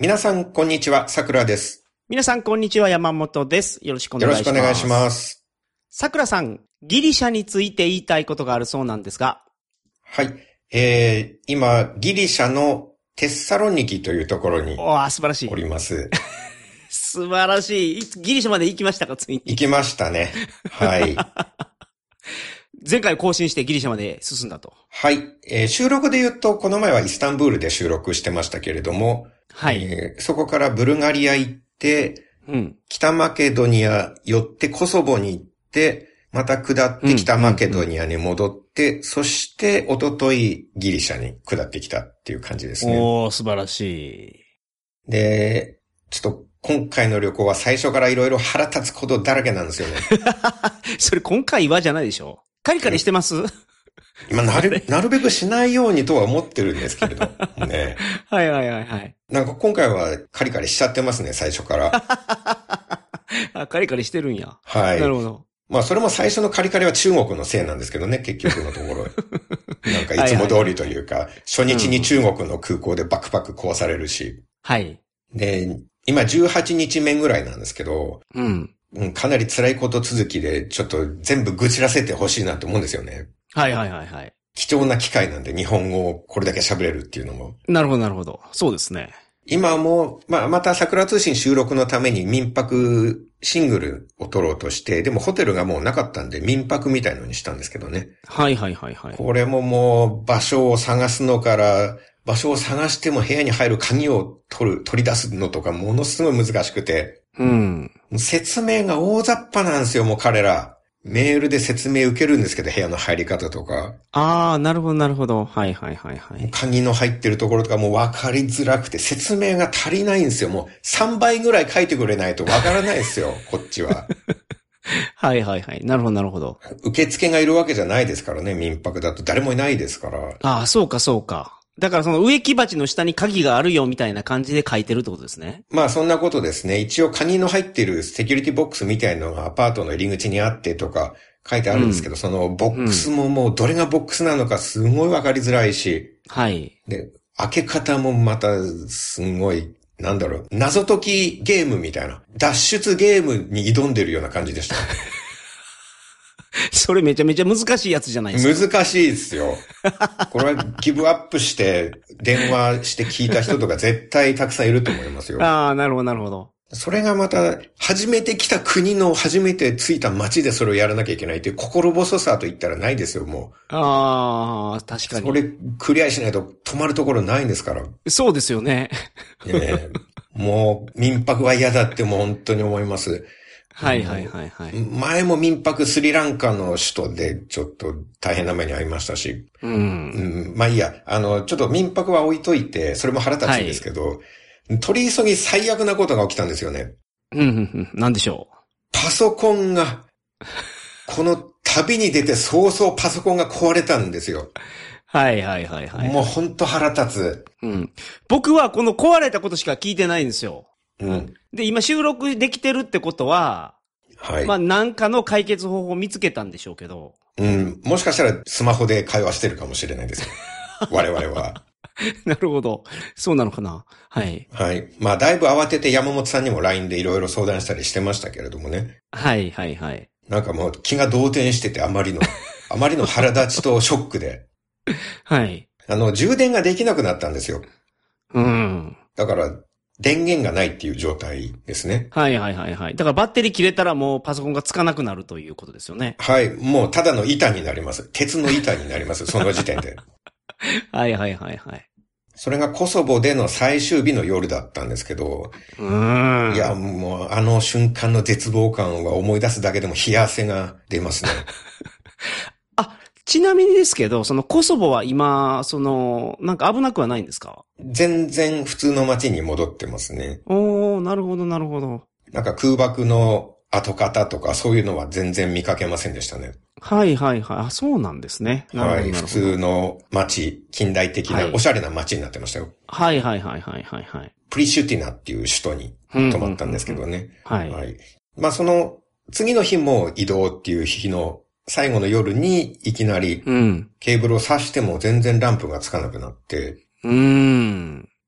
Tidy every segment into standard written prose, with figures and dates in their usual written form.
皆さん、こんにちは。さくらです。 皆さん、こんにちは。山本です。よろしくお願いします。 よろしくお願いします。 さくらさん、ギリシャについて言いたいことがあるそうなんですが。 はい。今、ギリシャのテッサロニキというところに素晴らしい。 おります。 素晴らしい。ギリシャまで行きましたか、ついに。 行きましたね。はい。 前回更新してギリシャまで進んだと。 はい。収録で言うと、この前はイスタンブールで収録してましたけれども、 はい。 そこからブルガリア行って、北マケドニア寄ってコソボに行って、また下って北マケドニアに戻って、そして一昨日ギリシャに下ってきたっていう感じですね。 素晴らしい。で、ちょっと今回の旅行は最初からいろいろ腹立つことだらけなんですよね。 それ今回はじゃないでしょ。カリカリしてます今なるべくしないようにとは思ってるんですけれど。ね。 はい。 なんか今回はカリカリしちゃってますね、最初から。 カリカリしてるんや。 はい。 なるほど。 まあそれも最初のカリカリは中国のせいなんですけどね、結局のところ。なんかいつも通りというか、初日に中国の空港でバックパック壊されるし。 はい。 で、今18日目ぐらいなんですけど、かなり辛いこと続きで、ちょっと全部愚痴らせてほしいなと思うんですよね。 はい。 貴重な機会なんで日本語をこれだけ喋れるっていうのも。 なるほど。そうですね。 今も、また桜通信収録のために民泊シングルを撮ろうとして、でもホテルがもうなかったんで民泊みたいのにしたんですけどね。 はい。 これももう場所を探すのから、場所を探しても部屋に入る鍵を取り出すのとかものすごい難しくて。説明が大雑把なんですよ、もう彼ら。メールで説明受けるんですけど、部屋の入り方とか。 なるほど。はい。 鍵の入ってるところとかもう分かりづらくて、説明が足りないんですよ。もう3倍ぐらい書いてくれないと分からないですよ、こっちは。 はい。なるほど。 受付がいるわけじゃないですからね、民泊だと誰もいないですから。 そうか。だからその植木鉢の下に鍵があるよみたいな感じで書いてるってことですね。 まあそんなことですね。一応鍵の入っているセキュリティボックスみたいなのがアパートの入り口にあってとか書いてあるんですけど、そのボックスももうどれがボックスなのかすごいわかりづらいし。 はい。 で、開け方もまたすごい、謎解きゲームみたいな。脱出ゲームに挑んでるような感じでした。 それめちゃめちゃ難しいやつじゃないですか。難しいですよ。これはギブアップして電話して聞いた人とか絶対たくさんいると思いますよ。 なるほど。 それがまた、初めて来た国の初めて着いた街でそれをやらなきゃいけないっていう心細さと言ったらないですよ、もう。 確かに。 それクリアしないと止まるところないんですから。 そうですよね。 もう民泊は嫌だってもう本当に思います。 はい。 前も民泊スリランカの首都でちょっと大変な目に遭いましたし。まあいいや、ちょっと民泊は置いといて、それも腹立つんですけど、取り急ぎ最悪なことが起きたんですよね。 なんでしょう。 パソコンが、この旅に出て早々パソコンが壊れたんですよ。 はい。 もうほんと腹立つ。 僕はこの壊れたことしか聞いてないんですよ。で、今収録できてるってことは、まあなんかの解決方法を見つけたんでしょうけど。 もしかしたらスマホで会話してるかもしれないですよ。我々は。 なるほど。そうなのかな。はい。 まあだいぶ慌てて山本さんにも LINE でいろいろ相談したりしてましたけれどもね。 はい。 なんかもう気が動転しててあまりの腹立ちとショックで。 はい。 充電ができなくなったんですよ。だから、電源がないっていう状態ですね。 はい。だからバッテリー切れたらもうパソコンがつかなくなるということですよね。 はい。もうただの板になります。鉄の板になります。その時点で。 はい。 それがコソボでの最終日の夜だったんですけど。いや、もうあの瞬間の絶望感は思い出すだけでも冷や汗が出ますね。 ちなみにですけど、そのコソボは今、なんか危なくはないんですか？ 全然普通の街に戻ってますね。 なるほど。 なんか空爆の跡形とかそういうのは全然見かけませんでしたね。 はい。そうなんですね。 はい。普通の街、近代的なおしゃれな街になってましたよ。 はい。 プリシュティナっていう首都に泊まったんですけどね。 はい。 まあその次の日も移動っていう日の最後の夜にいきなりケーブルを挿しても全然ランプがつかなくなって。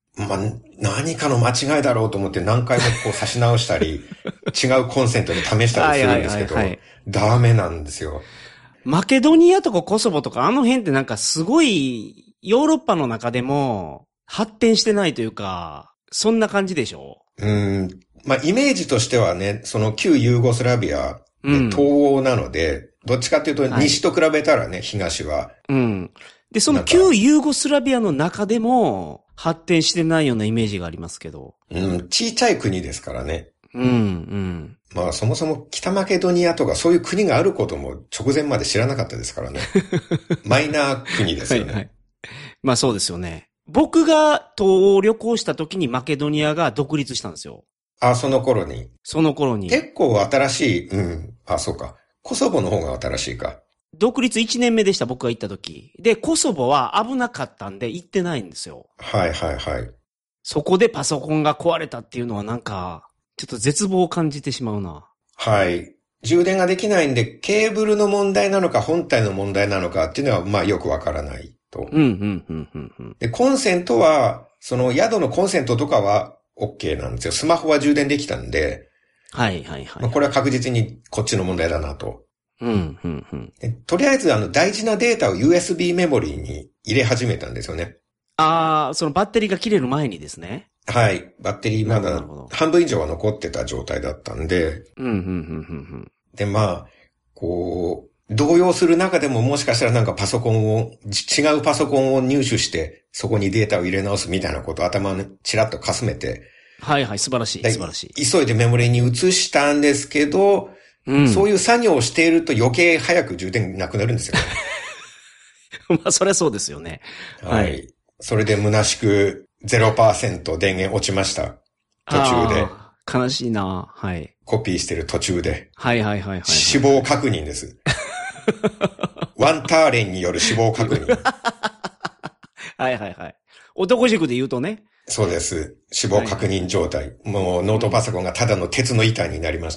まあ、何かの間違いだろうと思って何回もこう差し直したり、違うコンセントで試したりするんですけど、ダメなんですよ。 マケドニアとかコソボとかあの辺ってなんかすごいヨーロッパの中でも発展してないというか、そんな感じでしょ？ まあイメージとしてはね、その旧ユーゴスラビア、東欧なので、どっちかっていうと西と比べたらね、東は。 で、その旧ユーゴスラビアの中でも発展してないようなイメージがありますけど。 小さい国ですからね。まあそもそも北マケドニアとかそういう国があることも直前まで知らなかったですからね。マイナー国ですよね。はい。 まあそうですよね。僕が東欧旅行した時にマケドニアが独立したんですよ。 その頃に。結構新しい、そうか。コソボの方が新しいか。 独立1年目でした、僕が行った時。で、コソボは危なかったんで行ってないんですよ。 はいはいはい。 そこでパソコンが壊れたっていうのはなんか、ちょっと絶望を感じてしまうな。 はい。充電ができないんで、ケーブルの問題なのか本体の問題なのかっていうのは、まあよくわからないと。で、コンセントは、その宿のコンセントとかは OK なんですよ。スマホは充電できたんで。 はいはいはい。 まあ、これは確実にこっちの問題だなと。とりあえず大事なデータを USB メモリーに入れ始めたんですよね。 そのバッテリーが切れる前にですね。 はい。バッテリーまだ半分以上は残ってた状態だったんで。で、まあ、こう、動揺する中でももしかしたらなんか違うパソコンを入手して、そこにデータを入れ直すみたいなことを頭にチラッとかすめて。 はいはい、素晴らしい、素晴らしい。 急いでメモリーに移したんですけど、そういう作業をしていると余計早く充電なくなるんですよね。まあ、そりゃそうですよね。 はい。それで虚しく 0% 電源落ちました。途中で。 悲しいな。はい。 コピーしてる途中で。 はいはいはいはい。 死亡確認です。ワンターレンによる死亡確認。 はいはいはい。男塾で言うとね。 そうです。死亡確認状態。もうノートパソコンがただの鉄の板になりました。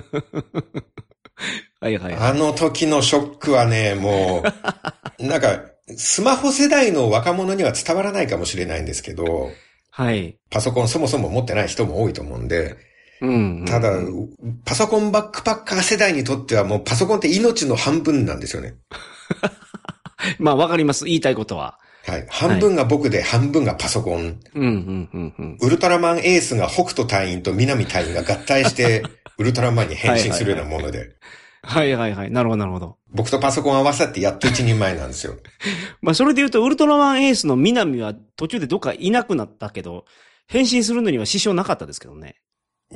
はいはい。 あの時のショックはね、もう、なんか、スマホ世代の若者には伝わらないかもしれないんですけど、 はい。 パソコンそもそも持ってない人も多いと思うんで、ただ、パソコンバックパッカー世代にとってはもうパソコンって命の半分なんですよね。 まあわかります。言いたいことは。 はい。半分が僕で半分がパソコン。ウルトラマンエースが北斗隊員と南隊員が合体して、ウルトラマンに変身するようなもので。 はいはいはい。なるほどなるほど。 僕とパソコン合わさってやっと一人前なんですよ。 まあそれで言うと、ウルトラマンエースの南は途中でどっかいなくなったけど、変身するのには支障なかったですけどね。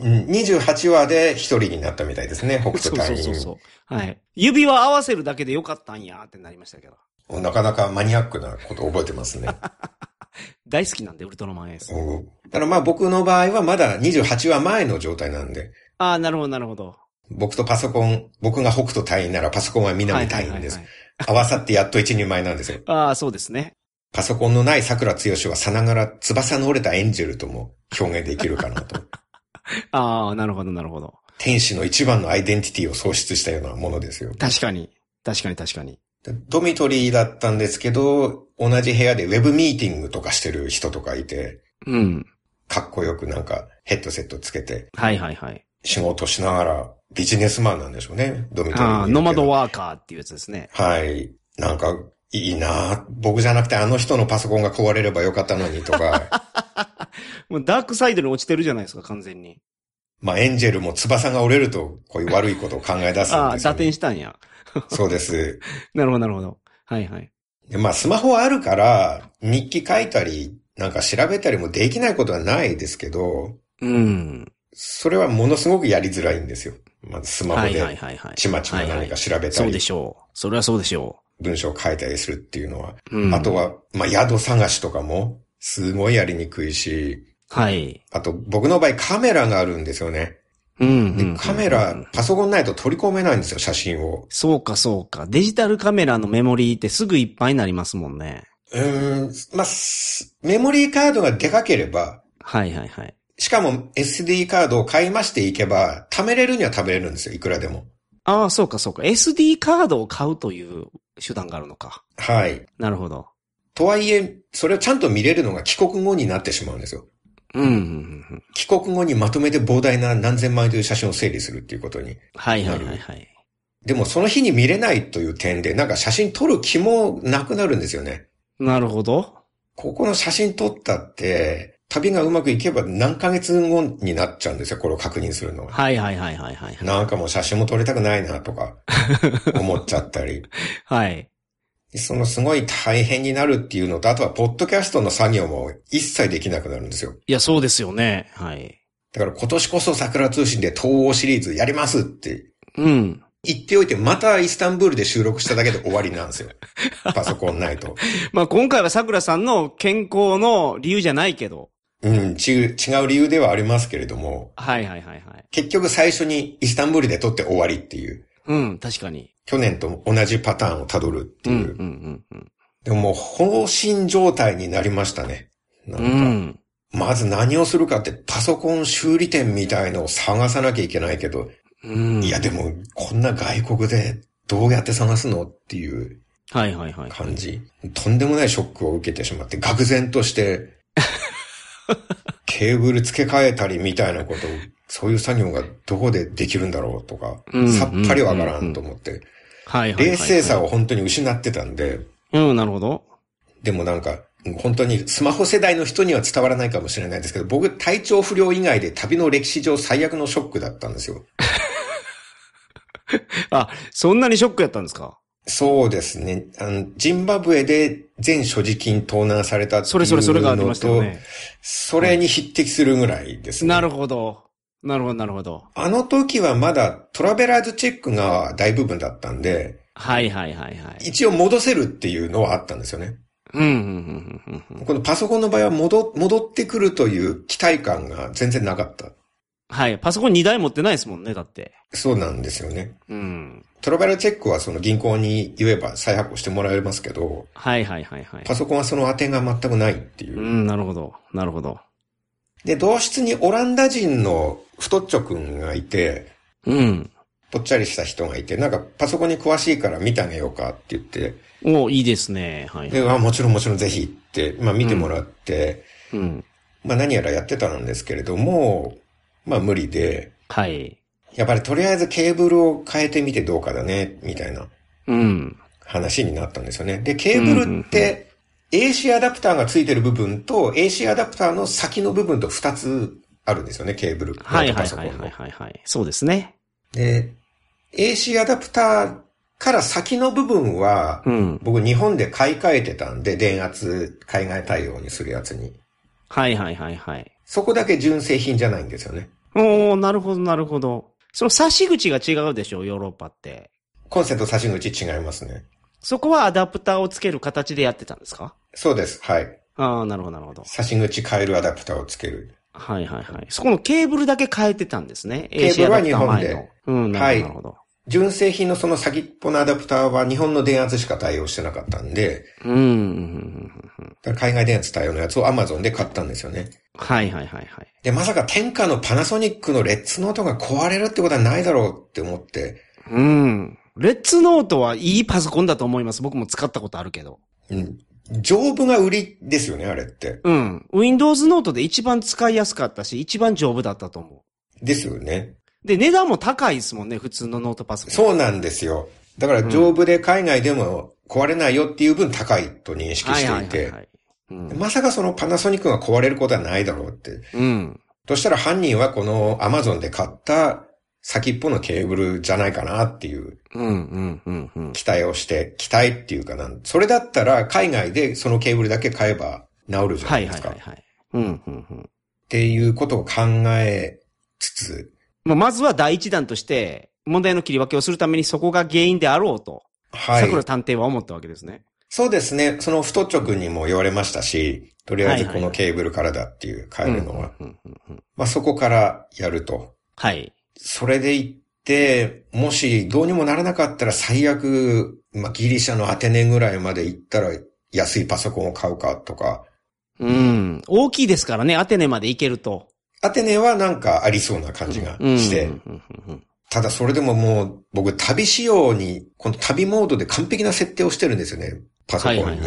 28話で一人になったみたいですね、北斗隊員。 そう。はい。指輪合わせるだけでよかったんやってなりましたけど。 なかなかマニアックなことを覚えてますね。 大好きなんで、ウルトラマンエース。 だからまあ僕の場合はまだ28話前の状態なんで。 なるほどなるほど。 僕とパソコン、僕が北斗隊員ならパソコンは南隊員です。合わさってやっと一人前なんですよ。 そうですね。 パソコンのない桜剛はさながら翼の折れたエンジェルとも表現できるかなと。 なるほどなるほど。 天使の一番のアイデンティティを喪失したようなものですよ。 確かに。 ドミトリーだったんですけど、同じ部屋でウェブミーティングとかしてる人とかいて、かっこよくなんかヘッドセットつけて、仕事しながらビジネスマンなんでしょうね、ドミトリー。 ノマドワーカーっていうやつですね。 はい。なんか、いいな僕じゃなくてあの人のパソコンが壊れればよかったのにとか。 もうダークサイドに落ちてるじゃないですか、完全に。 まあエンジェルも翼が折れるとこういう悪いことを考え出すんですよ、ね。 打点したんや。 そうです。 なるほど。はいはい。 でまあスマホあるから日記書いたりなんか調べたりもできないことはないですけど、それはものすごくやりづらいんですよ。まずスマホでちまちま何か調べたり。 そうでしょう。それはそうでしょう。文章を書いたりするっていうのは。あとは、まあ宿探しとかもすごいやりにくいし。 はい。 あと僕の場合カメラがあるんですよね。カメラ、パソコンないと取り込めないんですよ、写真を。 そうか。デジタルカメラのメモリーってすぐいっぱいになりますもんね。 まあ、メモリーカードがでかければ。 はい。 しかも SD カードを買いましていけば、貯めれるには貯めれるんですよ、いくらでも。 そうか。SD カードを買うという手段があるのか。 はい。 なるほど。 とはいえ、それをちゃんと見れるのが帰国後になってしまうんですよ。帰国後にまとめて膨大な何千枚という写真を整理するっていうことになる。 はいはいはいはい。 でもその日に見れないという点で、なんか写真撮る気もなくなるんですよね。 なるほど。 ここの写真撮ったって、旅がうまくいけば何ヶ月後になっちゃうんですよ、これを確認するのは。 はいはいはいはいはい。 なんかもう写真も撮りたくないなとか、思っちゃったり。 はい。 そのすごい大変になるっていうのと、あとはポッドキャストの作業も一切できなくなるんですよ。 いや、そうですよね。はい。 だから今年こそ桜通信で東欧シリーズやりますって。 言っておいて、またイスタンブールで収録しただけで終わりなんですよ。パソコンないと。 まあ今回は桜さんの健康の理由じゃないけど。 違う理由ではありますけれども。 はいはいはいはい。 結局最初にイスタンブールで撮って終わりっていう。 確かに。 去年と同じパターンをたどるっていう。でももう放心状態になりましたね。なんか、まず何をするかってパソコン修理店みたいのを探さなきゃいけないけど、いやでもこんな外国でどうやって探すのっていう感じ。とんでもないショックを受けてしまって、愕然として、ケーブル付け替えたりみたいなことを、そういう作業がどこでできるんだろうとか、さっぱりわからんと思って、冷静さを本当に失ってたんで、 なるほど。 でもなんか、本当にスマホ世代の人には伝わらないかもしれないですけど、僕体調不良以外で旅の歴史上最悪のショックだったんですよ。 あ、そんなにショックやったんですか？ そうですね。ジンバブエで全所持金盗難されたっていうのと、 それがありましたよね。 それに匹敵するぐらいですね。 なるほど。なるほど。 あの時はまだトラベラーズチェックが大部分だったんで、一応戻せるっていうのはあったんですよね。このパソコンの場合は戻ってくるという期待感が全然なかった。 はい。パソコン2台持ってないですもんね、だって。 そうなんですよね。トラベラーチェックはその銀行に言えば再発行してもらえますけど、パソコンはその当てが全くないっていう。 なるほど。 で、同室にオランダ人の太っちょくんがいて、ぽっちゃりした人がいて、なんかパソコンに詳しいから見てあげようかって言って。 いいですね。 で、もちろんぜひって、見てもらって、何やらやってたんですけれども、無理で。やっぱりとりあえずケーブルを変えてみてどうかだね、みたいな。話になったんですよね。で、ケーブルって、AC アダプターがついてる部分と AC アダプターの先の部分と2つあるんですよね、ケーブル。 そうですね。 で、AC アダプターから先の部分は、僕日本で買い替えてたんで、電圧海外対応にするやつに。そこだけ純正品じゃないんですよね。 なるほど。その差し口が違うでしょ、ヨーロッパって。 コンセント差し口違いますね。 そこはアダプターをつける形でやってたんですか？ そうです。はい。 なるほど。 差し口変えるアダプターをつける。 そこのケーブルだけ変えてたんですね。 ケーブルは日本で。 なるほど。 純正品のその先っぽのアダプターは日本の電圧しか対応してなかったんで、だから海外電圧対応のやつを Amazon で買ったんですよね。で、まさか天下のパナソニックのレッツノートが壊れるってことはないだろうって思って。 レッツノートはいいパソコンだと思います。僕も使ったことあるけど。 丈夫が売りですよね、あれって。 Windows ノートで一番使いやすかったし、一番丈夫だったと思う。ですよね。 で、値段も高いですもんね、普通のノートパソコン。 そうなんですよ。だから丈夫で海外でも壊れないよっていう分高いと認識していて。まさかそのパナソニックが壊れることはないだろうって。そしたら犯人はこの Amazon で買った先っぽのケーブルじゃないかなっていう期待をして、期待っていうかな。それだったら海外でそのケーブルだけ買えば治るじゃないですか。っていうことを考えつつ、 まずは第一弾として問題の切り分けをするためにそこが原因であろうと、桜探偵は思ったわけですね。 そうですね。その太っちょくんにも言われましたし、とりあえずこのケーブルからだっていう変えるのは。そこからやると。それで行って、もしどうにもならなかったら最悪、ギリシャのアテネぐらいまで行ったら安いパソコンを買うかとか。 大きいですからね、アテネまで行けると。 アテネはなんかありそうな感じがして。ただそれでももう僕旅仕様に、この旅モードで完璧な設定をしてるんですよね。パソコンに。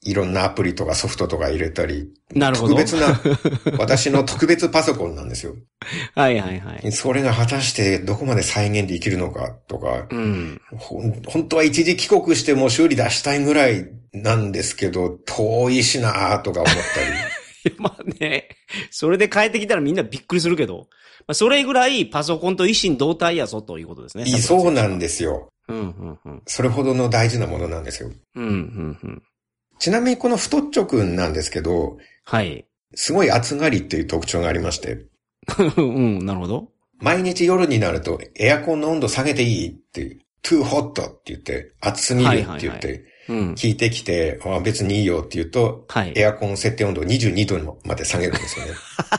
いろんなアプリとかソフトとか入れたり。 なるほど。 私の特別パソコンなんですよ。 はいはいはい。 それが果たしてどこまで再現できるのかとか、本当は一時帰国しても修理出したいぐらいなんですけど、遠いしなとか思ったり。まあね、それで帰ってきたらみんなびっくりするけど、それぐらいパソコンと一心同体やぞということですね。 そうなんですよ。それほどの大事なものなんですよ。ちなみにこの太っちょくんなんですけど、 はい。 すごい暑がりっていう特徴がありまして。 なるほど。 毎日夜になるとエアコンの温度下げていいっていう、too hot って言って、暑すぎるって言って、聞いてきて、別にいいよって言うと、エアコン設定温度を22度まで下げるんですよね。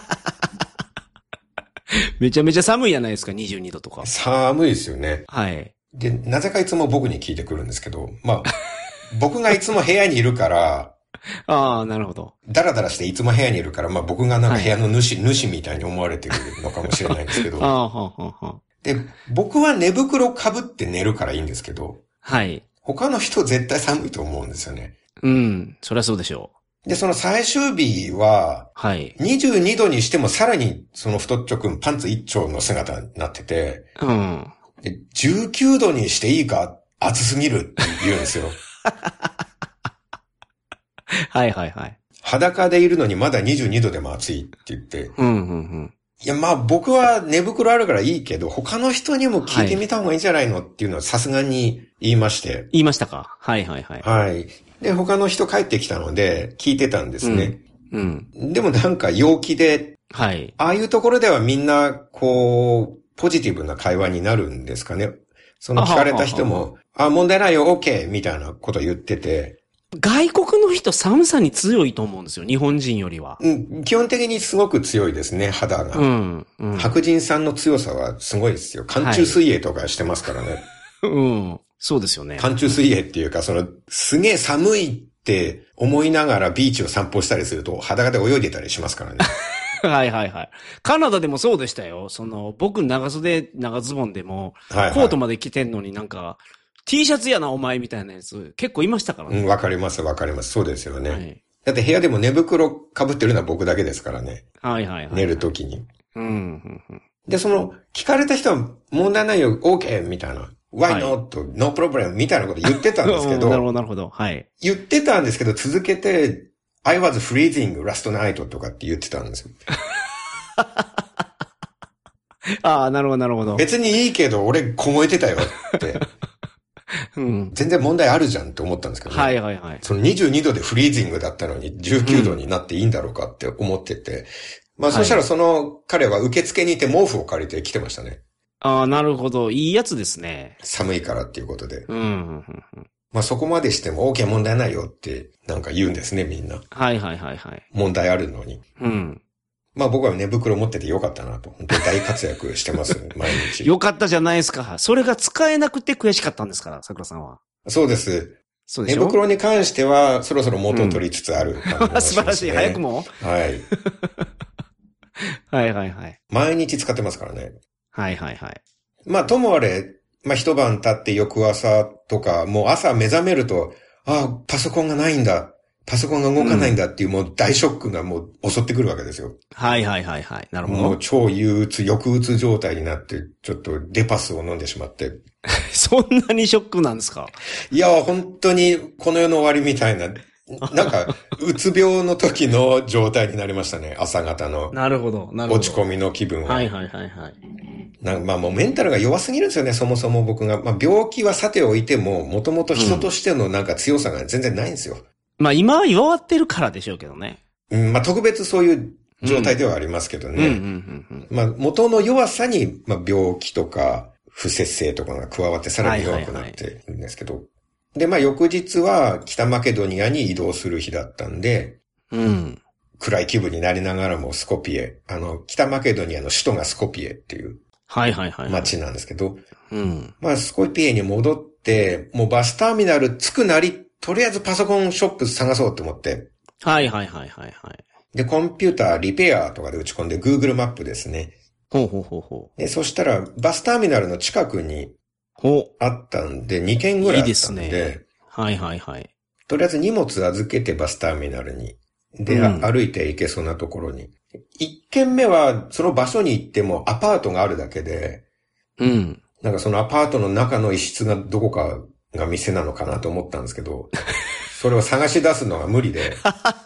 めちゃめちゃ寒いじゃないですか、22度とか。 寒いですよね。 はい。 で、なぜかいつも僕に聞いてくるんですけど、僕がいつも部屋にいるから、 ああ、なるほど。 ダラダラしていつも部屋にいるから、僕がなんか部屋の主みたいに思われてるのかもしれないんですけど。で、僕は寝袋被って寝るからいいんですけど、 はい。 他の人絶対寒いと思うんですよね。 そりゃそうでしょう。で、その最終日は、 はい。 22度にしてもさらにその太っちょくんパンツ一丁の姿になってて、で19度にしていいか暑すぎるって言うんですよ。 はいはいはい。 裸でいるのにまだ22度でも暑いって言って。いや僕は寝袋あるからいいけど、他の人にも聞いてみた方がいいんじゃないのっていうのはさすがに言いまして。 言いましたか？はいはいはい。 はい。で、他の人帰ってきたので聞いてたんですね。でもなんか陽気で、 はい。 ああいうところではみんな、ポジティブな会話になるんですかね。その聞かれた人も、問題ないよ、OK! みたいなこと言ってて。 外国の人寒さに強いと思うんですよ、日本人よりは。 基本的にすごく強いですね、肌が。白人さんの強さはすごいですよ。寒中水泳とかしてますからね。 そうですよね。 寒中水泳っていうか、すげえ寒いって思いながらビーチを散歩したりすると裸で泳いでたりしますからね。 はいはいはい。カナダでもそうでしたよ。僕長袖、長ズボンでも、コートまで着てんのになんか、T シャツやなお前みたいなやつ結構いましたからね。 わかりますわかります。そうですよね。はい、だって部屋でも寝袋被ってるのは僕だけですからね。 はいはいはい。 寝るときに。で、聞かれた人は問題ないよ、OK! みたいな。Why not? No problem! みたいなこと言ってたんですけど。 なるほどなるほど。はい。 言ってたんですけど、続けて、I was freezing last night とかって言ってたんですよ。 ああ、なるほどなるほど。 別にいいけど、俺凍えてたよって。全然問題あるじゃんって思ったんですけどね。 はいはいはい。 その22度でフリージングだったのに19度になっていいんだろうかって思ってて。そしたら彼は受付にいて毛布を借りて来てましたね。 ああ、なるほど。いいやつですね。 寒いからっていうことで。そこまでしても OK 問題ないよってなんか言うんですね、みんな。 はいはいはいはい。 問題あるのに。僕は寝袋持っててよかったなと。本当に大活躍してます、毎日。 よかったじゃないですか。それが使えなくて悔しかったんですから、桜さんは。 そうです。そうでしょ？寝袋に関しては、そろそろ元を取りつつある感じがしますね。 素晴らしい。早くもはい。 はいはいはい。 毎日使ってますからね。 はいはいはい。 ともあれ、一晩経って翌朝とか、もう朝目覚めると、パソコンがないんだ。パソコンが動かないんだっていうもう大ショックがもう襲ってくるわけですよ。 はいはいはいはい。なるほど。 もう超憂鬱、抑鬱状態になって、ちょっとデパスを飲んでしまって。 そんなにショックなんですか？ いや、本当にこの世の終わりみたいな、なんか、うつ病の時の状態になりましたね、朝方の。 なるほど、なるほど。 落ち込みの気分は。 はいはいはいはい。 もうメンタルが弱すぎるんですよね、そもそも僕が。病気はさておいても、もともと人としてのなんか強さが全然ないんですよ。 今は弱ってるからでしょうけどね。 特別そういう状態ではありますけどね。元の弱さに、病気とか不節制とかが加わってさらに弱くなってるんですけど。で、翌日は北マケドニアに移動する日だったんで、暗い気分になりながらもスコピエ、北マケドニアの首都がスコピエっていう街なんですけど、スコピエに戻って、もうバスターミナル着くなり、とりあえずパソコンショップ探そうと思って。 はいはいはいはいはい。 で、コンピューターリペアとかで打ち込んで Google マップですね。で、そしたらバスターミナルの近くにあったんで、2軒ぐらいあったんで。 いいですね。はいはいはい。 とりあえず荷物預けてバスターミナルに。で、歩いて行けそうなところに。一軒目は、その場所に行ってもアパートがあるだけで、なんかそのアパートの中の一室がどこかが店なのかなと思ったんですけど、それを探し出すのが無理で。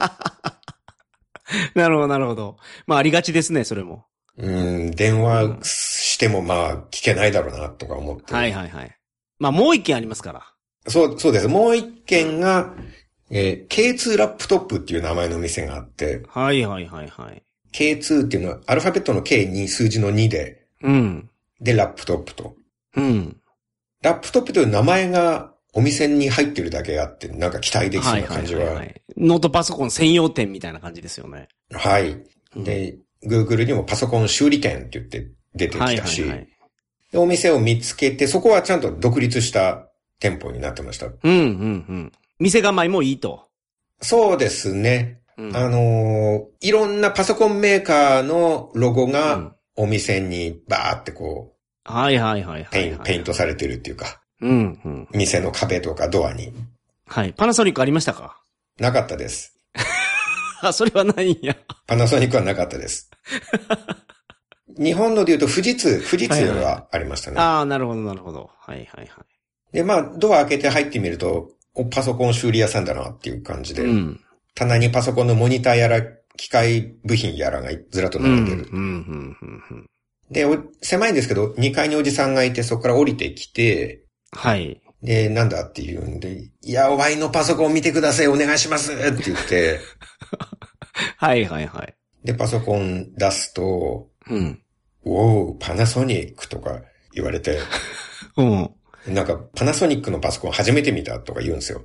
なるほど、なるほど。まあ、ありがちですね、それも。 電話してもまあ、聞けないだろうな、とか思って。 はいはいはい。まあ、もう一件ありますから。 そうです。もう一件が、K2 ラップトップっていう名前の店があって。 はいはいはいはい。 K2 っていうのは、アルファベットの K に数字の2で。で、ラップトップと。ラップトップという名前がお店に入ってるだけあって、なんか期待できそうな感じは。 ノートパソコン専用店みたいな感じですよね。 はい。で、Google にもパソコン修理店って言って出てきたし、で、お店を見つけて、そこはちゃんと独立した店舗になってました。 店構えもいいと。 そうですね。いろんなパソコンメーカーのロゴがお店にバーってこう、ペイントされてるっていうか、店の壁とかドアに。 はい。パナソニックありましたか？ なかったです。 それはないんや。 パナソニックはなかったです。日本ので言うと富士通はありましたね。 なるほどなるほど。はいはいはい。 で、まあ、ドア開けて入ってみると、パソコン修理屋さんだなっていう感じで、棚にパソコンのモニターやら、機械部品やらがずらっと並んでる。で、狭いんですけど、2階におじさんがいて、そこから降りてきて、 はい。 で、なんだって言うんで、いや、ワイのパソコン見てください、お願いしますって言って、 はいはいはい。 で、パソコン出すと、おー、パナソニックとか言われて、なんか、パナソニックのパソコン初めて見たとか言うんですよ。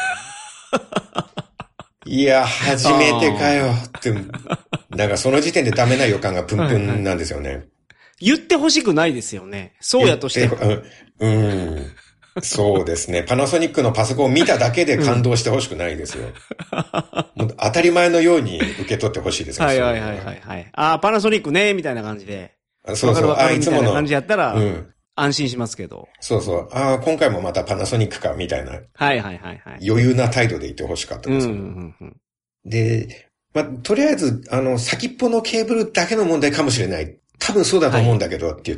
いや、初めてかよって、なんかその時点でダメな予感がプンプンなんですよね。 言ってほしくないですよね。そうやとしても。 そうですね。パナソニックのパソコンを見ただけで感動してほしくないですよ。もう当たり前のように受け取ってほしいですよ。 はい。パナソニックね、みたいな感じで。 そうそう。 いつもの感じやったら、安心しますけど。 そうそう。今回もまたパナソニックか、みたいな。 はい。 余裕な態度でいてほしかったです。で、とりあえず、先っぽのケーブルだけの問題かもしれない。多分そうだと思うんだけど、って言って。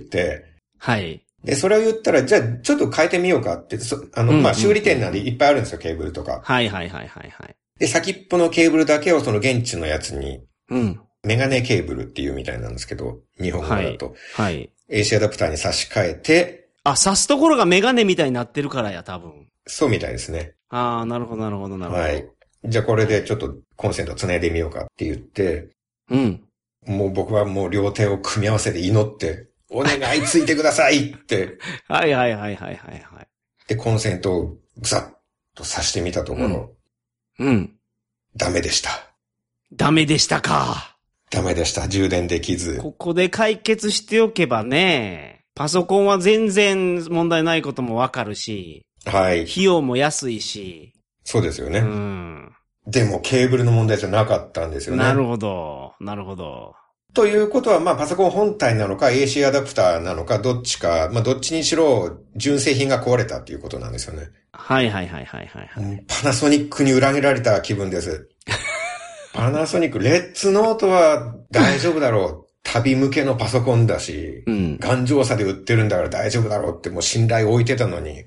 はい。 で、それを言ったら、じゃあ、ちょっと変えてみようかって、修理店なんでいっぱいあるんですよ、ケーブルとか。 はい。 で、先っぽのケーブルだけをその現地のやつに、メガネケーブルっていうみたいなんですけど、日本語だと。はい。AC アダプターに差し替えて、 差すところがメガネみたいになってるからや、多分。 そうみたいですね。 なるほど。 はい。じゃあこれでちょっとコンセント繋いでみようかって言って、もう僕はもう両手を組み合わせて祈って、お願いついてくださいって。 はい。 で、コンセントをぐさっと挿してみたところ、ダメでした。 ダメでしたか。 ダメでした。充電できず。 ここで解決しておけばね、パソコンは全然問題ないこともわかるし、 はい。 費用も安いし。 そうですよね。でもケーブルの問題じゃなかったんですよね。 なるほど。 ということは、パソコン本体なのか AC アダプターなのかどっちか、どっちにしろ純正品が壊れたっていうことなんですよね。 はい。 パナソニックに裏切られた気分です。パナソニック、レッツノートは大丈夫だろう。旅向けのパソコンだし、頑丈さで売ってるんだから大丈夫だろうってもう信頼を置いてたのに。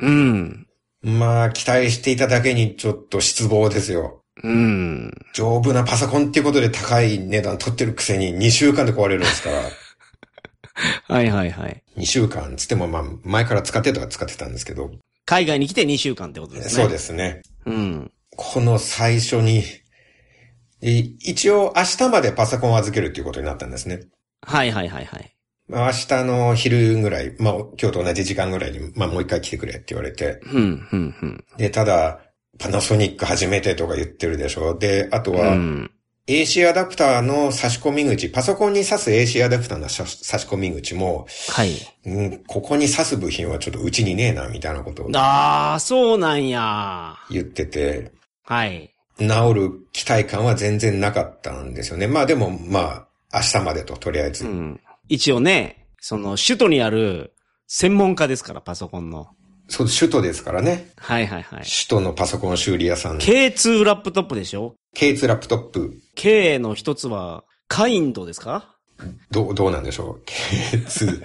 期待していただけにちょっと失望ですよ。丈夫なパソコンっていうことで高い値段取ってるくせに2週間で壊れるんですから。 はい。 2週間つっても前から使ってたんですけど。 海外に来て2週間ってことですね。 そうですね。この最初に、一応明日までパソコンを預けるっていうことになったんですね。 はい。 明日の昼ぐらい、今日と同じ時間ぐらいに、もう一回来てくれって言われて。で、ただ、パナソニック初めてとか言ってるでしょ。で、あとは、AC アダプターの差し込み口、パソコンに挿す AC アダプターの差し込み口も、ここに挿す部品はちょっとうちにねえな、みたいなことを。 そうなんや。 言ってて。 はい。 治る期待感は全然なかったんですよね。でも、明日までとりあえず。 一応ね、首都にある専門家ですから、パソコンの。 そう、首都ですからね。 はいはいはい。 首都のパソコン修理屋さん。 K2 ラップトップでしょ？ K2 ラップトップ。 K の一つは、カインドですか？ どうなんでしょう。K2。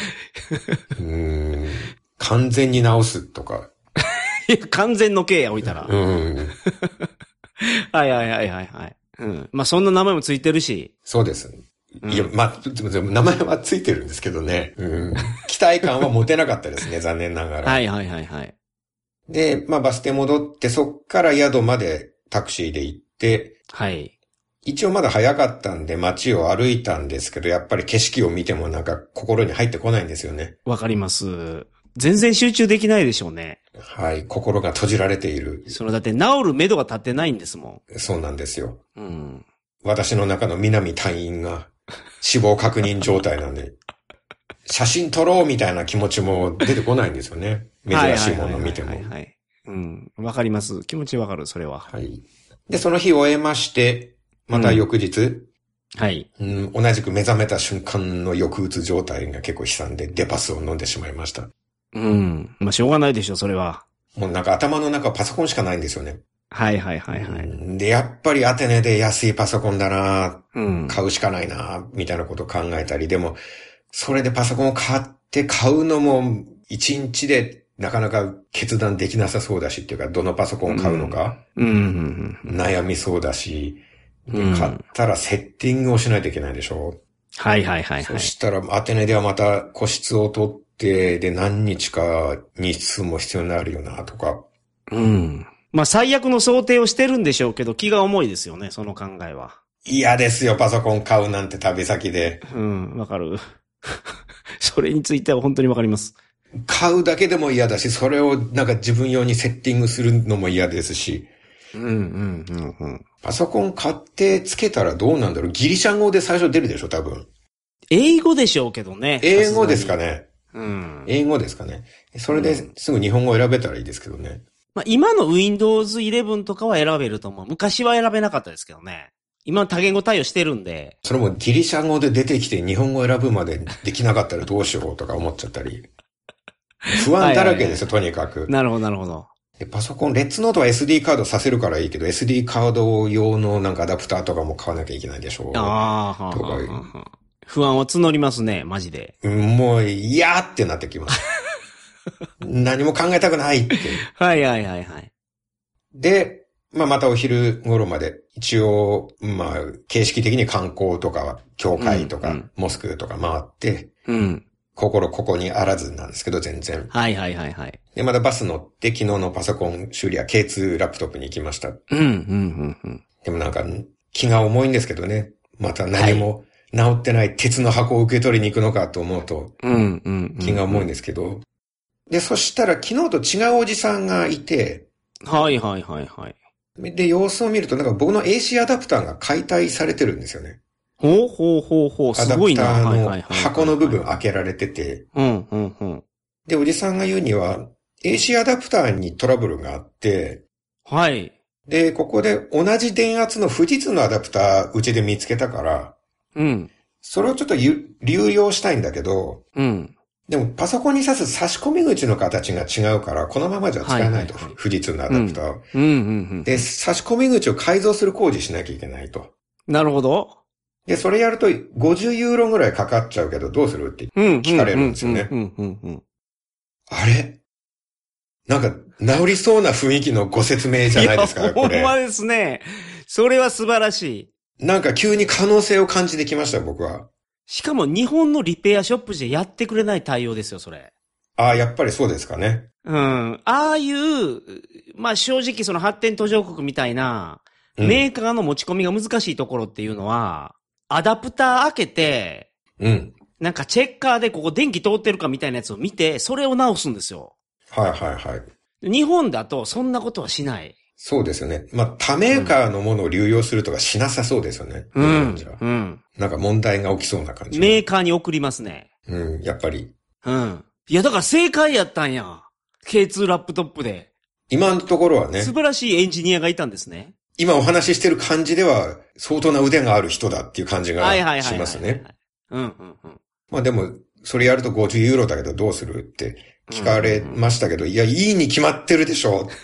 完全に直すとか。 完全の K や置いたら。はいはいはいはいはい。うん。まあ、そんな名前もついてるし。 そうです。いや、まあ、名前はついてるんですけどね。期待感は持てなかったですね、残念ながら。 はいはいはいはい。 で、まあ、バス停戻って、そっから宿までタクシーで行って、 はい。 一応まだ早かったんで街を歩いたんですけど、やっぱり景色を見てもなんか心に入ってこないんですよね。 わかります。全然集中できないでしょうね。 はい。心が閉じられている。 だって治る目処が立ってないんですもん。そうなんですよ。 うん。 私の中の南隊員が死亡確認状態なんで、写真撮ろうみたいな気持ちも出てこないんですよね。珍しいものを見ても。 はい。うん。わかります。気持ちわかる、それは。 はい。で、その日を終えまして、また翌日、 はい。 同じく目覚めた瞬間の抑うつ状態が結構悲惨で、デパスを飲んでしまいました。 まあ、しょうがないでしょ、それは。 もうなんか頭の中パソコンしかないんですよね。 はいはいはいはい。 で、やっぱりアテネで安いパソコンだな、買うしかないな、みたいなことを考えたり、でも、それでパソコンを買うのも、一日でなかなか決断できなさそうだしっていうか、どのパソコンを買うのか、悩みそうだし、で買ったらセッティングをしないといけないでしょ。 はいはいはいはい。 そしたらアテネではまた個室を取って、で何日か日数も必要になるよなとか。 まあ最悪の想定をしてるんでしょうけど、気が重いですよね、その考えは。 嫌ですよ、パソコン買うなんて旅先で。 わかる。それについては本当にわかります。 買うだけでも嫌だし、それをなんか自分用にセッティングするのも嫌ですし。パソコン買ってつけたらどうなんだろう。ギリシャ語で最初出るでしょ、多分。 英語でしょうけどね。 英語ですかね。英語ですかね。それですぐ日本語を選べたらいいですけどね。 まあ今の Windows 11とかは選べると思う。昔は選べなかったですけどね。今多言語対応してるんで。 それもギリシャ語で出てきて日本語を選ぶまでできなかったらどうしようとか思っちゃったり。不安だらけですよ、とにかく。 なるほど、なるほど。 パソコン、レッツノートは SD カードさせるからいいけど、SD カード用のなんかアダプターとかも買わなきゃいけないでしょう。とか不安は募りますね、マジで。 もう嫌ってなってきます。何も考えたくないって。 はいはいはいはい。 で、まあまたお昼頃まで、一応、まあ、形式的に観光とか、教会とか、モスクとか回って、心ここにあらずなんですけど、全然。 はいはいはいはい。 で、またバス乗って、昨日のパソコン修理や K2 ラップトップに行きました。でもなんか、気が重いんですけどね。また何も治ってない鉄の箱を受け取りに行くのかと思うと、気が重いんですけど。で、そしたら昨日と違うおじさんがいて、 はいはいはいはい。 で、様子を見ると、なんか僕の AC アダプターが解体されてるんですよね。 ほう、すごいな。 アダプターの箱の部分開けられてて。で、おじさんが言うには、AC アダプターにトラブルがあって。 はい。 で、ここで同じ電圧の富士通のアダプター、うちで見つけたから。それをちょっと流用したいんだけど。でも、パソコンに挿す差し込み口の形が違うから、このままじゃ使えないと。富士通のアダプターを。で、差し込み口を改造する工事しなきゃいけないと。 なるほど。 で、それやると50ユーロぐらいかかっちゃうけど、どうするって聞かれるんですよね。あれなんか、治りそうな雰囲気のご説明じゃないですか、これ。 ほんまですね。それは素晴らしい。なんか急に可能性を感じてきました、僕は。 しかも日本のリペアショップじゃやってくれない対応ですよ、それ。 ああ、やっぱりそうですかね。 ああいう、まあ正直その発展途上国みたいな、メーカーの持ち込みが難しいところっていうのは、アダプター開けて、なんかチェッカーでここ電気通ってるかみたいなやつを見て、それを直すんですよ。 はいはいはい。 日本だとそんなことはしない。 そうですよね。まあ、他メーカーのものを流用するとかしなさそうですよね。なんか問題が起きそうな感じ。 メーカーに送りますね。 やっぱり。 いや、だから正解やったんや。K2 ラップトップで。 今のところはね。 素晴らしいエンジニアがいたんですね。 今お話ししてる感じでは、相当な腕がある人だっていう感じがしますね。まあでも、それやると50ユーロだけどどうするって聞かれましたけど、いや、いいに決まってるでしょっていう。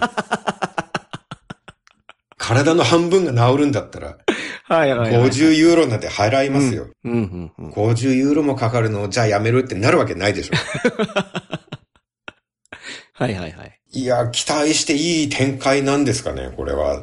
体の半分が治るんだったら、50ユーロなんて払いますよ。50ユーロもかかるのをじゃあやめるってなるわけないでしょ。 はいはいはい。 いや、期待していい展開なんですかね、これは。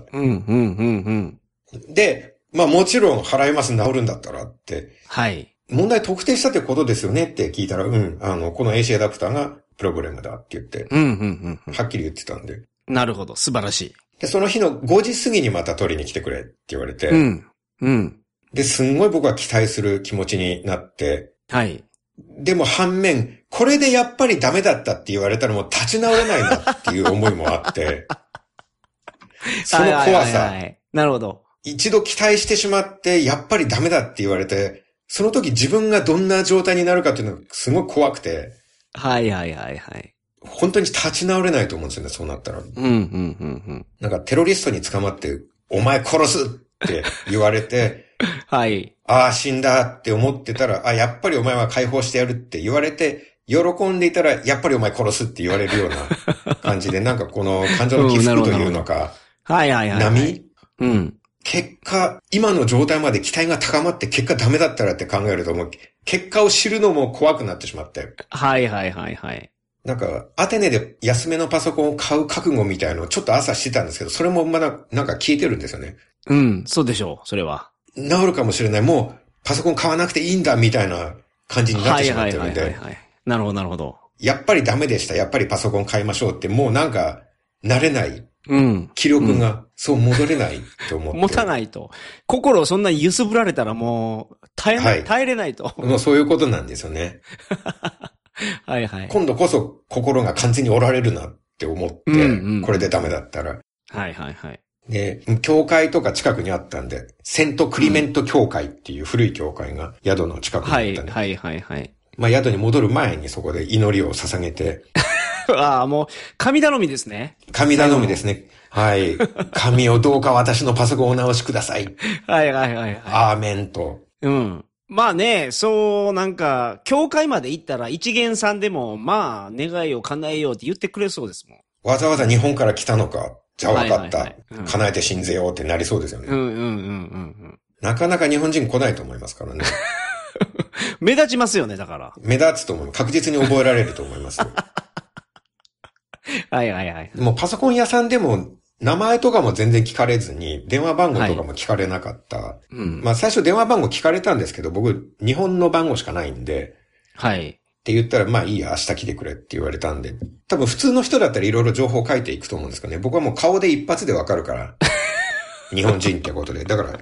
で、まあもちろん払います、治るんだったらって。 はい。 問題特定したってことですよねって聞いたら、この AC アダプターがプログラムだって言って、はっきり言ってたんで。 なるほど、素晴らしい。 で、その日の5時過ぎにまた取りに来てくれって言われて、で、すんごい僕は期待する気持ちになって、 はい。 でも反面、これでやっぱりダメだったって言われたらもう立ち直れないなっていう思いもあって、その怖さ。 なるほど。 一度期待してしまって、やっぱりダメだって言われて、その時自分がどんな状態になるかっていうのがすごい怖くて。本当に立ち直れないと思うんですよね、そうなったら。なんかテロリストに捕まって、お前殺すって言われて、 はい。 ああ、死んだって思ってたら、やっぱりお前は解放してやるって言われて、喜んでいたら、やっぱりお前殺すって言われるような感じで、なんかこの感情の起伏というのか、波結果、今の状態まで期待が高まって結果ダメだったらって考えるともう、結果を知るのも怖くなってしまって。なんか、アテネで安めのパソコンを買う覚悟みたいのをちょっと朝してたんですけど、それもまだなんか聞いてるんですよね。 そうでしょう、それは。 治るかもしれない。もう、パソコン買わなくていいんだみたいな感じになってしまってるんで。 なるほど、なるほど。 やっぱりダメでした。やっぱりパソコン買いましょうって、もうなんか、慣れない。気力が、そう戻れないと思って。 持たないと。心をそんなに揺すぶられたらもう、耐えれないと。 もうそういうことなんですよね。今度こそ心が完全に折られるなって思って、これでダメだったら。で、教会とか近くにあったんで、セントクリメント教会っていう古い教会が宿の近くにあったんで。まあ宿に戻る前にそこで祈りを捧げて。 もう、神頼みですね。 神頼みですね。はい。神をどうか私のパソコンを直しください。アーメンと。 まあね、そうなんか、教会まで行ったら一元さんでも、まあ、願いを叶えようって言ってくれそうですもん。 わざわざ日本から来たのか。じゃあ分かった。叶えて信ぜようってなりそうですよね。なかなか日本人来ないと思いますからね。 目立ちますよね、だから。 目立つと思う。確実に覚えられると思いますよ。もうパソコン屋さんでも、名前とかも全然聞かれずに、電話番号とかも聞かれなかった。まあ最初電話番号聞かれたんですけど、僕、日本の番号しかないんで。って言ったら、まあいいや、明日来てくれって言われたんで。多分普通の人だったらいろいろ情報を書いていくと思うんですけどね。僕はもう顔で一発でわかるから。日本人ってことで。だから、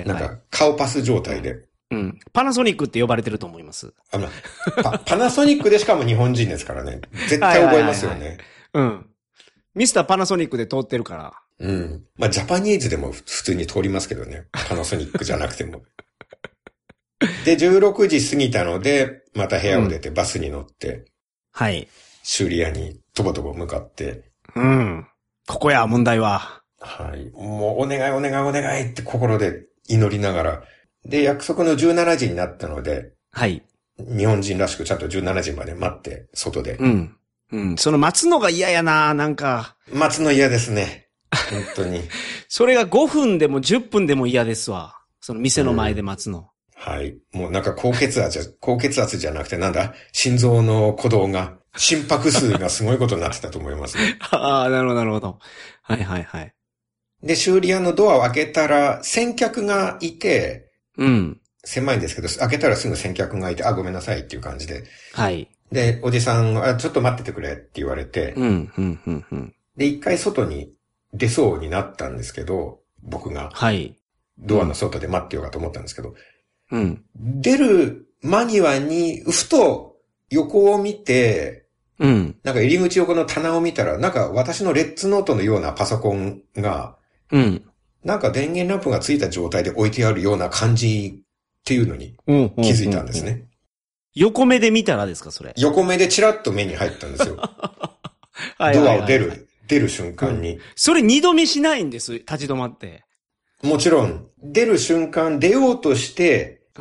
なんか顔パス状態で。 パナソニックって呼ばれてると思います。 パナソニックでしかも日本人ですからね。絶対覚えますよね。 ミスターパナソニックで通ってるから。 まあジャパニーズでも普通に通りますけどね。パナソニックじゃなくても。で、16時過ぎたので、また部屋を出てバスに乗って。修理屋にとぼとぼ向かって。 ここや、問題は。 もうお願いお願いお願いって心で祈りながら。で、約束の17時になったので。日本人らしくちゃんと17時まで待って、外で。 その待つのが嫌やな、なんか。 待つの嫌ですね。本当に。 それが5分でも10分でも嫌ですわ。その店の前で待つの。 もうなんか高血圧じゃなくてなんだ心臓の鼓動が、心拍数がすごいことになってたと思いますね。 なるほど、なるほど。 で、修理屋のドアを開けたら、先客がいて、狭いんですけど、開けたらすぐ先客がいて、ごめんなさいっていう感じで。で、おじさんが、ちょっと待っててくれって言われて、で、一回外に出そうになったんですけど、僕が。ドアの外で待ってようかと思ったんですけど、出る間際に、ふと横を見て、なんか入り口横の棚を見たら、なんか私のレッツノートのようなパソコンが、なんか電源ランプがついた状態で置いてあるような感じっていうのに気づいたんですね。 横目で見たらですか、それ。 横目でチラッと目に入ったんですよ。ドアを出る瞬間に。 それ二度見しないんです、立ち止まって。 もちろん、出る瞬間、出ようとして、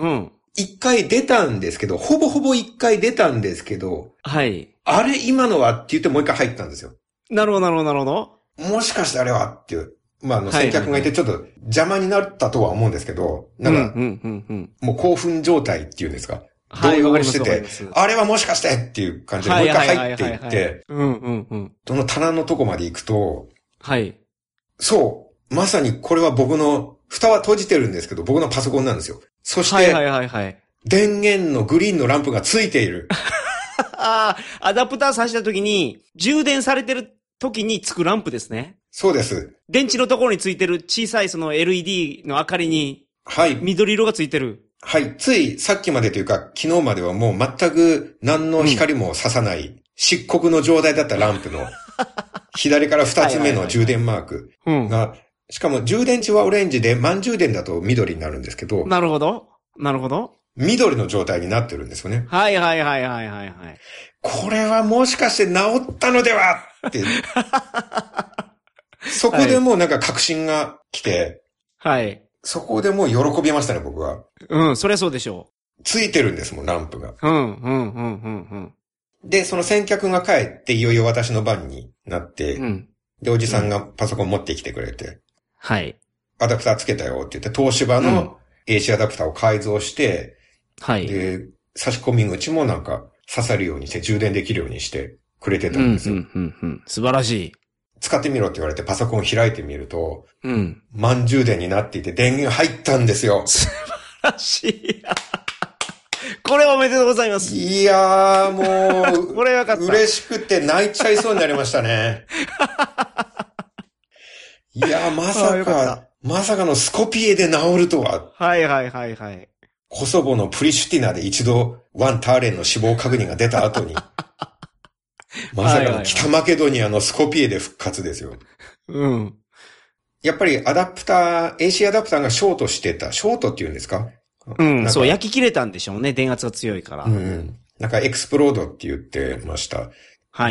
一回出たんですけど、ほぼほぼ一回出たんですけど、 はい。 あれ今のはって言ってもう一回入ったんですよ。 なるほど、なるほど、なるほど。 もしかしてあれはっていう。先客がいてちょっと邪魔になったとは思うんですけど、なんか、もう興奮状態っていうんですか。動揺してて、あれはもしかしてっていう感じでもう一回入っていって、その棚のとこまで行くと、 はい。 そう、まさにこれは僕の、蓋は閉じてるんですけど、僕のパソコンなんですよ。そして、電源のグリーンのランプがついている。 ああ、アダプター挿した時に、充電されてる時につくランプですね。 そうです。 電池のところについてる小さいその LED の明かりに、はい。緑色がついてる。 はい。ついさっきまでというか、昨日まではもう全く何の光も差さない、漆黒の状態だったランプの、左から二つ目の充電マークが、しかも充電池はオレンジで、満充電だと緑になるんですけど。 なるほど。なるほど。 緑の状態になってるんですよね。 はい。 これはもしかして治ったのではって。そこでもうなんか確信が来て。 はい。 そこでもう喜びましたね、僕は。 うん、そりゃそうでしょう。ついてるんですもん、ランプが。 うん。 で、その先客が帰っていよいよ私の番になって、で、おじさんがパソコン持ってきてくれて。 はい。 アダプターつけたよって言って、東芝の AC アダプターを改造して、 はい。 で、差し込み口もなんか刺さるようにして充電できるようにしてくれてたんですよ。 素晴らしい。 使ってみろって言われてパソコンを開いてみると、満充電になっていて電源入ったんですよ。 素晴らしい。これおめでとうございます。 いやーもう、 これよかった。 嬉しくて泣いちゃいそうになりましたね。いやーまさかのスコピエで治るとは。 はい。 コソボのプリシュティナで一度ワンターレンの死亡確認が出た後に、まさかの北マケドニアのスコピエで復活ですよ。やっぱりAC アダプターがショートしてた。ショートって言うんですか？ そう、焼き切れたんでしょうね。電圧が強いから。 なんかエクスプロードって言ってました。 はい。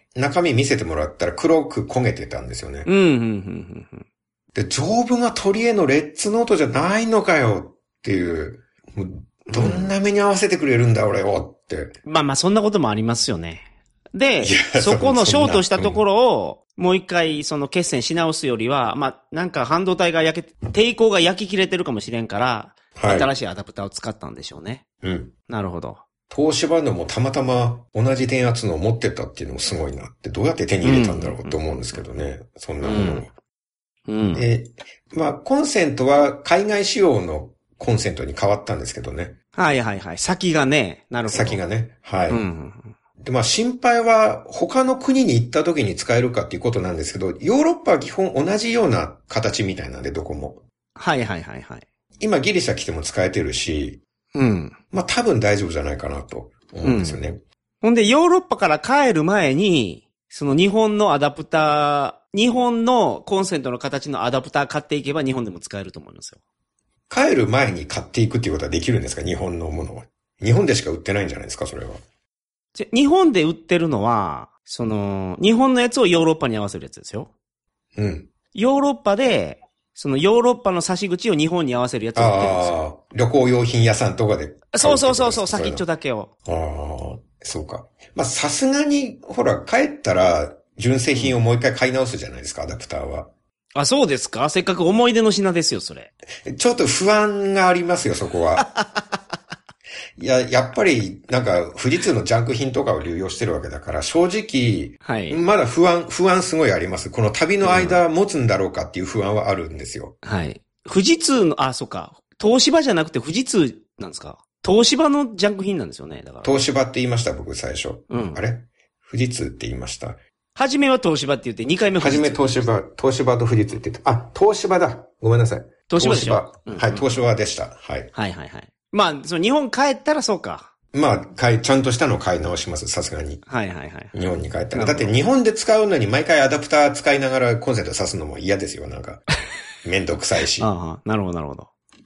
中身見せてもらったら黒く焦げてたんですよね。で、丈夫な鳥へのレッツノートじゃないのかよっていう、もうどんな目に合わせてくれるんだ俺をって。 まあそんなこともありますよね。で、そこのショートしたところを、もう一回その決戦し直すよりは、なんか半導体が抵抗が焼き切れてるかもしれんから、新しいアダプターを使ったんでしょうね。なるほど。 東芝のもたまたま同じ電圧のを持ってたっていうのもすごいなって、どうやって手に入れたんだろうと思うんですけどね。そんなものを。で、コンセントは海外仕様のコンセントに変わったんですけどね。 はい。先がね、なるほど。 先がね。はい。で、心配は他の国に行った時に使えるかっていうことなんですけど、ヨーロッパは基本同じような形みたいなんで、どこも。 はい。 今ギリシャ来ても使えてるし、多分大丈夫じゃないかなと思うんですよね。 ほんで、ヨーロッパから帰る前に、その日本の日本のコンセントの形のアダプター買っていけば日本でも使えると思いますよ。 帰る前に買っていくっていうことはできるんですか？日本のものは。日本でしか売ってないんじゃないですか、それは。 日本で売ってるのは、日本のやつをヨーロッパに合わせるやつですよ。ヨーロッパで、ヨーロッパの差し口を日本に合わせるやつを売ってるんですよ。 旅行用品屋さんとかで。 そう、先っちょだけを。 そうか。さすがに、ほら、帰ったら、純正品をもう一回買い直すじゃないですか、アダプターは。 あ、そうですか？せっかく思い出の品ですよ、それ。 ちょっと不安がありますよ、そこは。やっぱり、なんか、富士通のジャンク品とかを流用してるわけだから、正直、まだ不安すごいあります。この旅の間持つんだろうかっていう不安はあるんですよ。 はい。富士通の、そうか。東芝じゃなくて富士通なんですか？東芝のジャンク品なんですよね、だから。 東芝って言いました、僕最初。あれ？富士通って言いました。 はじめは東芝って言って、2回目富士通。はじめ東芝と富士通って言って、東芝だ。ごめんなさい。 東芝でしょ？ はい、東芝でした。はい。 はい。日本帰ったらそうか。 ちゃんとしたのを買い直します、さすがに。 はい。 日本に帰ったら。だって日本で使うのに毎回アダプター使いながらコンセント挿すのも嫌ですよ、なんか。めんどくさいし。 なるほど。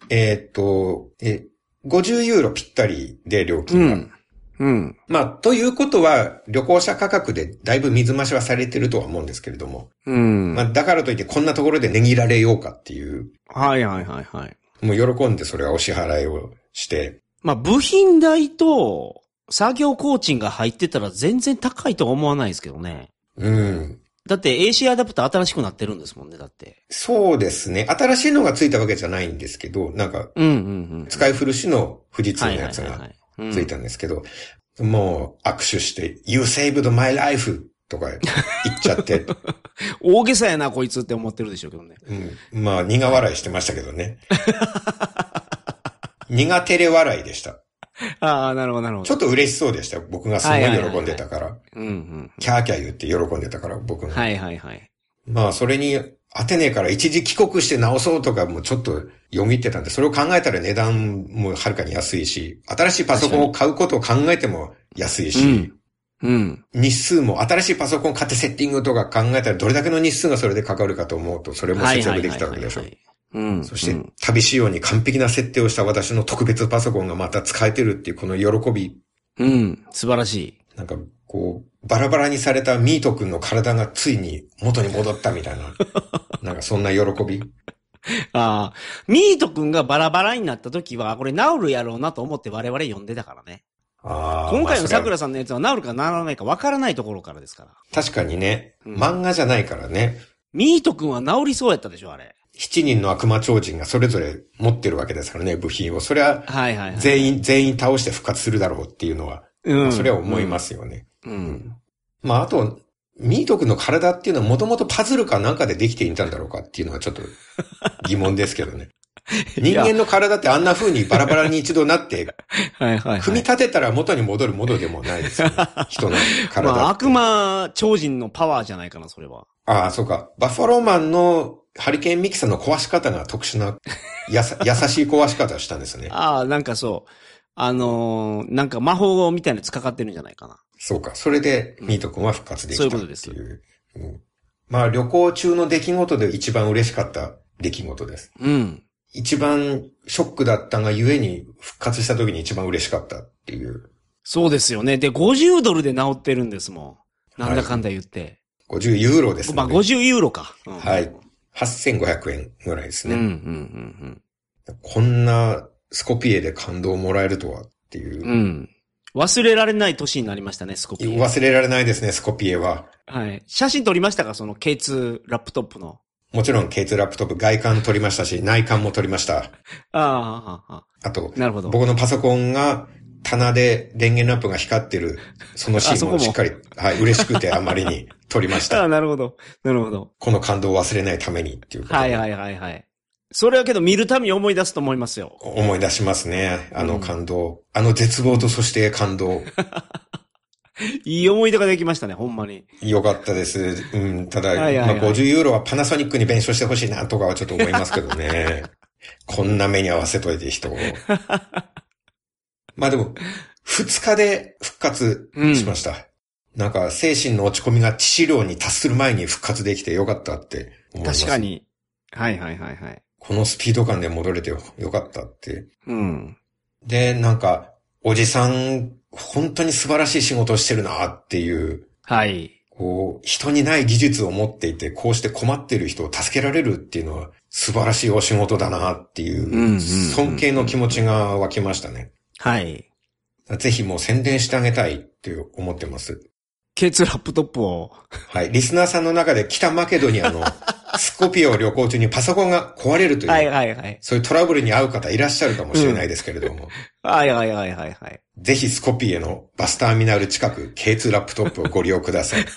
50ユーロぴったりで料金が。ということは、旅行者価格でだいぶ水増しはされてるとは思うんですけれども。だからといってこんなところで値切られようかっていう。 はい。 もう喜んでそれはお支払いをして。 まあ、部品代と作業工賃が入ってたら全然高いとは思わないですけどね。 うん。 だって AC アダプター新しくなってるんですもんね、だって。 そうですね。新しいのがついたわけじゃないんですけど、なんか、使い古しの富士通のやつがついたんですけど、もう握手して、You saved my life! とか言っちゃって。 大げさやな、こいつって思ってるでしょうけどね。 うん。まあ、苦笑いしてましたけどね。苦照れ笑いでした。 ああ、なるほど、なるほど。 ちょっと嬉しそうでした。僕がすごい喜んでたから。キャーキャー言って喜んでたから、僕が。 はいはいはい。 まあ、それに、アテネから一時帰国して直そうとかもちょっと読み入ってたんで、それを考えたら値段もはるかに安いし、新しいパソコンを買うことを考えても安いし、日数も新しいパソコンを買ってセッティングとか考えたらどれだけの日数がそれでかかるかと思うと、それも節約できたわけでしょ。そして、旅仕様に完璧な設定をした私の特別パソコンがまた使えてるっていうこの喜び。 素晴らしい。 なんか、こう、バラバラにされたミート君の体がついに元に戻ったみたいな。なんかそんな喜び。 ああ、ミート君がバラバラになった時は、これ治るやろうなと思って我々読んでたからね。今回の桜さんのやつは治るか治らないか分からないところからですから。 確かにね。漫画じゃないからね。 ミート君は治りそうやったでしょ、あれ。 7人の悪魔超人がそれぞれ持ってるわけですからね、部品を。それは、全員倒して復活するだろうっていうのは、それは思いますよね。まあ、あと、ミート君の体っていうのはもともとパズルかなんかでできていたんだろうかっていうのはちょっと疑問ですけどね。人間の体ってあんな風にバラバラに一度なって、組み立てたら元に戻るものでもないですよね。人の体って。 まあ、悪魔超人のパワーじゃないかな、それは。 ああ、そうか。バッファローマンのハリケーンミキサーの壊し方が特殊な、優しい壊し方をしたんですね。 ああ、なんかそう。なんか魔法みたいなやつかかってるんじゃないかな。 そうか。それで、ミート君は復活できたっていう。 そういうことです。 まあ、旅行中の出来事で一番嬉しかった出来事です。一番ショックだったがゆえに復活した時に一番嬉しかったっていう。 そうですよね。で、50ドルで治ってるんですもん。なんだかんだ言って。 50ユーロですね。 まあ、50ユーロか。 はい。8500円ぐらいですね。こんなスコピエで感動をもらえるとはっていう。 忘れられない年になりましたね、スコピエ。 忘れられないですね、スコピエは。 はい。写真撮りましたか、その K2 ラップトップの。 もちろん K2 ラップトップ外観撮りましたし、内観も撮りました。あと、なるほど。僕のパソコンが棚で電源ランプが光ってる、そのシーンもしっかり、はい、嬉しくてあまりに撮りました。 なるほど。なるほど。 この感動を忘れないためにっていうことで。 はい。それはけど見るたびに思い出すと思いますよ。 思い出しますね。あの感動。あの絶望とそして感動。 いい思い出ができましたね、ほんまに。 よかったです。ただ、50ユーロはパナソニックに弁償してほしいなとかはちょっと思いますけどね。こんな目に合わせといて人を。まあでも、2日で復活しました。なんか精神の落ち込みが致死量に達する前に復活できてよかったって思います。 確かに。はい。 このスピード感で戻れてよかったって。で、なんか、おじさん、本当に素晴らしい仕事をしてるなっていう。 はい。 こう、人にない技術を持っていて、こうして困ってる人を助けられるっていうのは素晴らしいお仕事だなっていう、尊敬の気持ちが湧きましたね。 はい。 ぜひもう宣伝してあげたいって思ってます。 K2 ラップトップを。 はい。リスナーさんの中で北マケドニアのスコピオ旅行中にパソコンが壊れるという。そういうトラブルに遭う方いらっしゃるかもしれないですけれども。 はい。 ぜひスコピエのバスターミナル近く K2 ラップトップをご利用ください。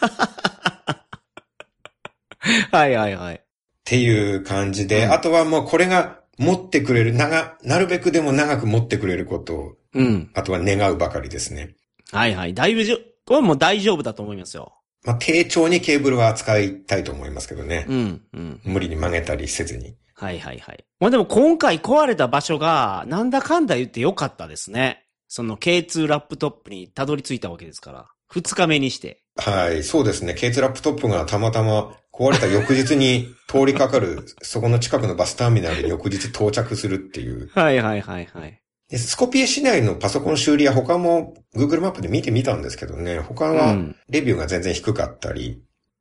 はい。 っていう感じで、あとはもうこれが持ってくれる、なるべくでも長く持ってくれることを、あとは願うばかりですね。 はい。これはもう大丈夫だと思いますよ。 まあ、丁重にケーブルは扱いたいと思いますけどね。無理に曲げたりせずに。 はい。まあでも今回壊れた場所が、なんだかんだ言ってよかったですね。その K2 ラップトップにたどり着いたわけですから。2日目にして。 はい、そうですね。K2 ラップトップがたまたま壊れた翌日に通りかかる、そこの近くのバスターミナルに翌日到着するっていう。 はい。 でスコピエ市内のパソコン修理は他も Google マップで見てみたんですけどね。他はレビューが全然低かったり。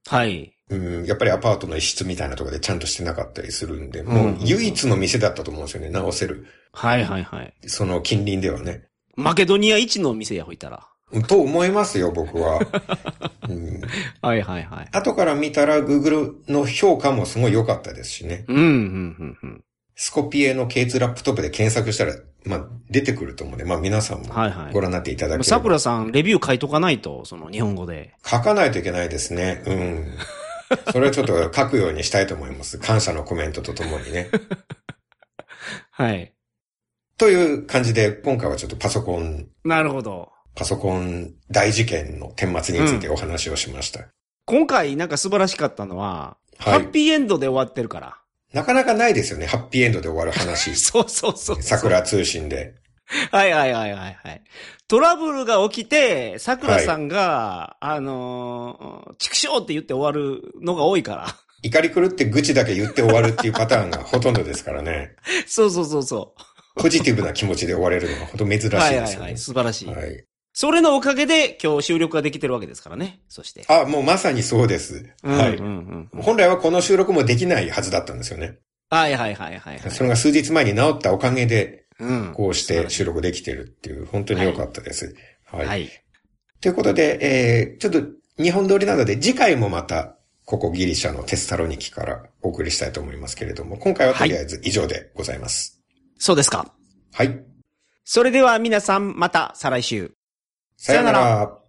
はい。 やっぱりアパートの一室みたいなところでちゃんとしてなかったりするんで、もう唯一の店だったと思うんですよね、直せる。 はいはいはい。 その近隣ではね。 マケドニア一の店やほいたら。 と思いますよ、僕は。 はいはいはい。 後から見たら Google の評価もすごい良かったですしね。スコピエの K2 ラップトップで検索したら、出てくると思うんで、皆さんもご覧になっていただければ。 桜さん、レビュー書いとかないと、その日本語で。 書かないといけないですね。それはちょっと書くようにしたいと思います。感謝のコメントとともにね。 はい。 という感じで、今回はちょっとパソコン。 なるほど。 パソコン大事件の顛末についてお話をしました。 今回なんか素晴らしかったのは、ハッピーエンドで終わってるから。 なかなかないですよね、ハッピーエンドで終わる話。 そう。 桜通信で。 はい。トラブルが起きて、桜さんが、畜生って言って終わるのが多いから。 怒り狂って愚痴だけ言って終わるっていうパターンがほとんどですからね。 そう。 ポジティブな気持ちで終われるのがほんと珍しいですよね。 素晴らしい。 はい。 それのおかげで今日収録ができてるわけですからね。そして。 もうまさにそうです。はい。本来はこの収録もできないはずだったんですよね。 はい。 それが数日前に治ったおかげで、こうして収録できてるっていう、本当に良かったです。はい。ということで、ちょっと日本通りなので次回もまた、ここギリシャのテスサロニキからお送りしたいと思いますけれども、今回はとりあえず以上でございます。 そうですか。 はい。 それでは皆さんまた再来週。 さよなら。